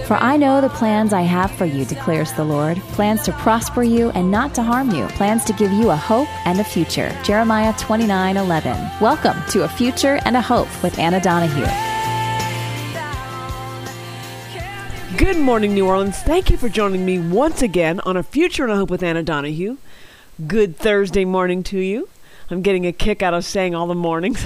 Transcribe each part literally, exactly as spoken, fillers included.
For I know the plans I have for you, declares the Lord, plans to prosper you and not to harm you, plans to give you a hope and a future. Jeremiah twenty-nine eleven. Welcome to A Future and a Hope with Anna Donahue. Good morning, New Orleans. Thank you for joining me once again on A Future and a Hope with Anna Donahue. Good Thursday morning to you. I'm getting a kick out of saying all the mornings.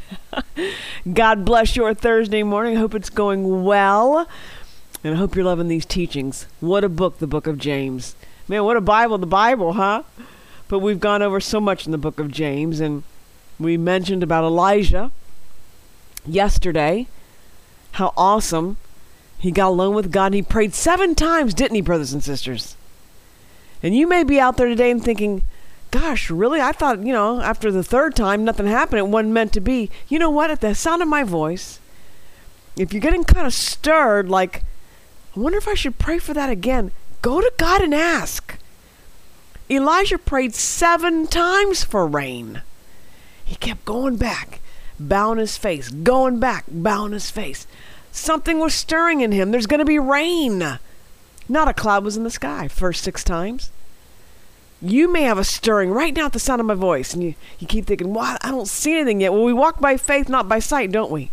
God bless your Thursday morning. I hope it's going well. And I hope you're loving these teachings. What a book, the book of James. Man, what a Bible, the Bible, huh? But we've gone over so much in the book of James. And we mentioned about Elijah yesterday. How awesome. He got alone with God and he prayed seven times, didn't he, brothers and sisters? And you may be out there today and thinking, gosh, really? I thought, you know, after the third time, nothing happened. It wasn't meant to be. You know what? At the sound of my voice, if you're getting kind of stirred, like, I wonder if I should pray for that again, go to God and ask. Elijah prayed seven times for rain. He kept going back, bowing his face, going back, bowing his face. Something was stirring in him. There's going to be rain. Not a cloud was in the sky first six times. You may have a stirring right now at the sound of my voice, and you, you keep thinking, well, I don't see anything yet. Well, we walk by faith, not by sight, don't we?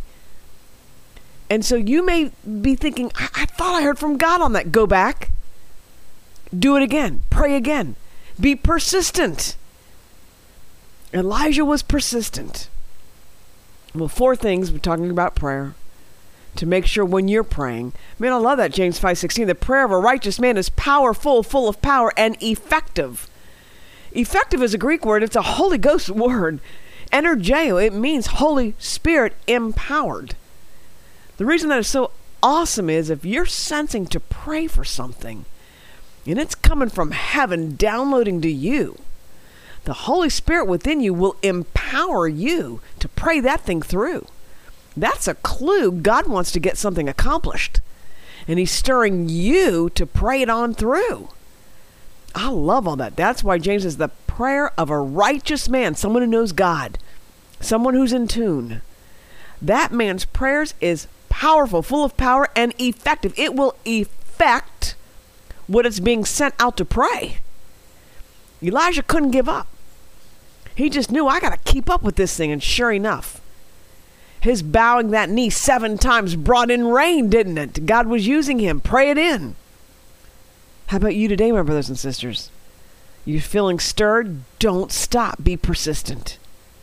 And so you may be thinking, I, I thought I heard from God on that. Go back. Do it again. Pray again. Be persistent. Elijah was persistent. Well, four things we're talking about prayer to make sure when you're praying. Man, I love that, James five sixteen. The prayer of a righteous man is powerful, full of power, and effective. Effective is a Greek word. It's a Holy Ghost word. Energeo, it means Holy Spirit empowered. The reason that is so awesome is if you're sensing to pray for something and it's coming from heaven downloading to you, the Holy Spirit within you will empower you to pray that thing through. That's a clue God wants to get something accomplished. And he's stirring you to pray it on through. I love all that. That's why James says the prayer of a righteous man, someone who knows God, someone who's in tune. That man's prayers is powerful, full of power, and effective. It will effect what it's being sent out to pray. Elijah couldn't give up. He just knew, I got to keep up with this thing. And sure enough, his bowing that knee seven times brought in rain, didn't it? God was using him. Pray it in. How about you today, my brothers and sisters? You feeling stirred? Don't stop. Be persistent.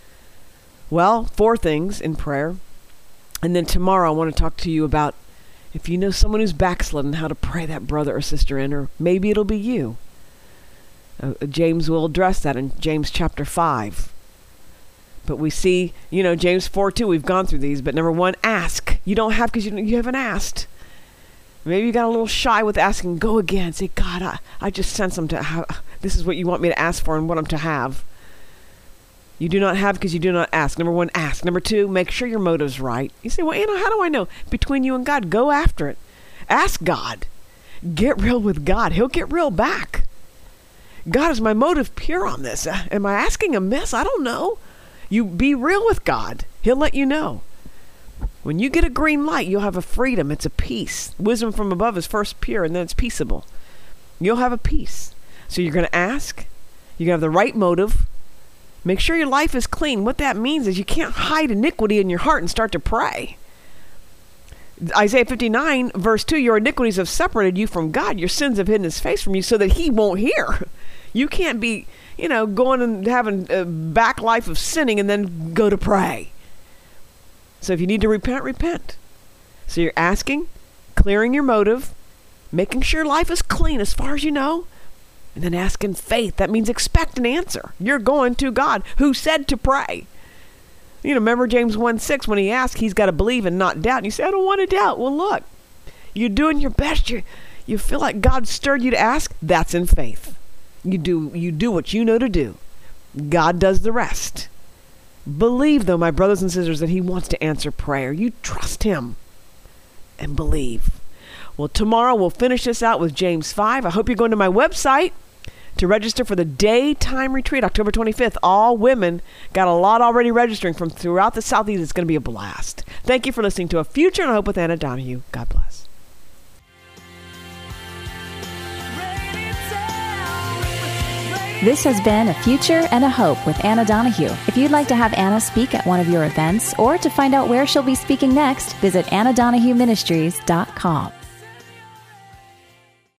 Well, four things in prayer. And then tomorrow I want to talk to you about if you know someone who's backslidden, how to pray that brother or sister in, or maybe it'll be you. Uh, James will address that in James chapter five. But we see, you know, James four two, we've gone through these, but number one, ask. You don't have because you, you haven't asked. Maybe you got a little shy with asking. Go again. Say, God, I, I just sense them to have, this is what you want me to ask for and what I'm to have. You do not have because you do not ask. Number one, ask. Number two, make sure your motive's right. You say, well, Anna, how do I know? Between you and God, go after it. Ask God. Get real with God. He'll get real back. God, is my motive pure on this? Uh, am I asking amiss? I don't know. You be real with God. He'll let you know. When you get a green light, you'll have a freedom. It's a peace. Wisdom from above is first pure, and then it's peaceable. You'll have a peace. So you're going to ask. You're going to have the right motive. Make sure your life is clean. What that means is you can't hide iniquity in your heart and start to pray. Isaiah fifty-nine, verse two, your iniquities have separated you from God. Your sins have hidden his face from you so that he won't hear. You can't be, you know, going and having a back life of sinning and then go to pray. So if you need to repent, repent. So you're asking, clearing your motive, making sure life is clean as far as you know, and then ask in faith. That means expect an answer. You're going to God who said to pray. You know, remember James one six, when he asked, he's got to believe and not doubt. And you say, I don't want to doubt. Well, look, you're doing your best. You you feel like God stirred you to ask. That's in faith. You do you do what you know to do. God does the rest. Believe, though, my brothers and sisters, that he wants to answer prayer. You trust him and believe. Well, tomorrow we'll finish this out with James five. I hope you're going to my website to register for the daytime retreat, October twenty-fifth. All women, got a lot already registering from throughout the Southeast. It's going to be a blast. Thank you for listening to A Future and a Hope with Anna Donahue. God bless. This has been A Future and a Hope with Anna Donahue. If you'd like to have Anna speak at one of your events or to find out where she'll be speaking next, visit anna donahue ministries dot com.